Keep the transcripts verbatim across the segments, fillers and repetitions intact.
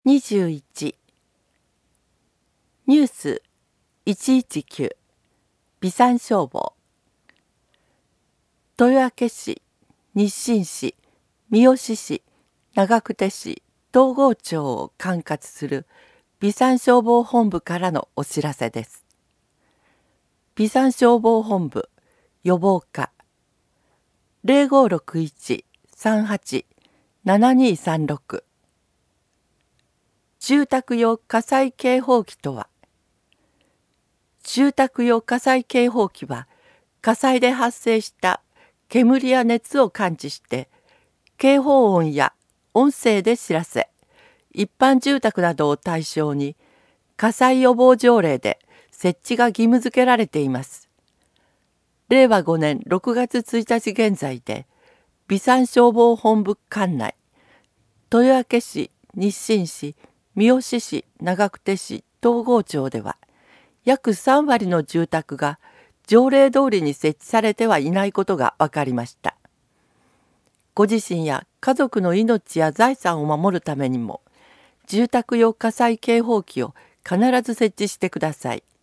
にじゅういちニュースいちいちきゅう備産消防豊明市、日清市、三好市、長久手市、東郷町を管轄する備産消防本部からのお知らせです。備産消防本部予防課 ゼロごろくいち さんはち ななにさんろく 住宅用火災警報器とは、住宅用火災警報器は火災で発生した煙や熱を感知して警報音や音声で知らせ、一般住宅などを対象に火災予防条例で設置が義務付けられています。れいわごねんろくがつついたち現在で備産消防本部管内、豊明市、日清市、三好市、長久手市、東郷町では約さんわりの住宅が条例通りに設置されてはいないことが分かりました。ご自身や家族の命や財産を守るためにも、住宅用火災警報器を必ず設置してください。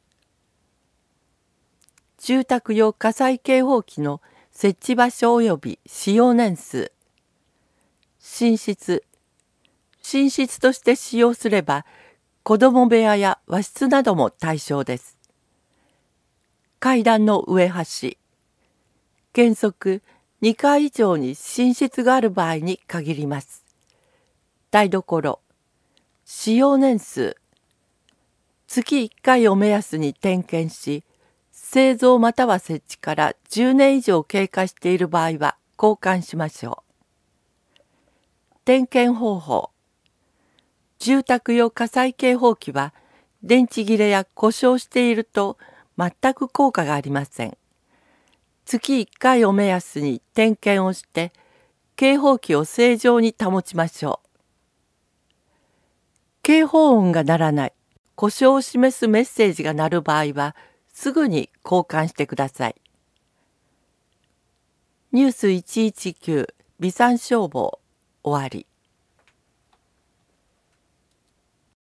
住宅用火災警報器の設置場所及び使用年数。寝室。寝室として使用すれば、子供部屋や和室なども対象です。階段の上端。原則にかい以上に寝室がある場合に限ります。台所。使用年数。月いっかいを目安に点検し、製造または設置からじゅうねん以上経過している場合は交換しましょう。点検方法。住宅用火災警報器は電池切れや故障していると全く効果がありません。月いっかいを目安に点検をして警報器を正常に保ちましょう。警報音が鳴らない、故障を示すメッセージが鳴る場合はすぐに交換してください。ニュースいちいちきゅう備産消防終わり。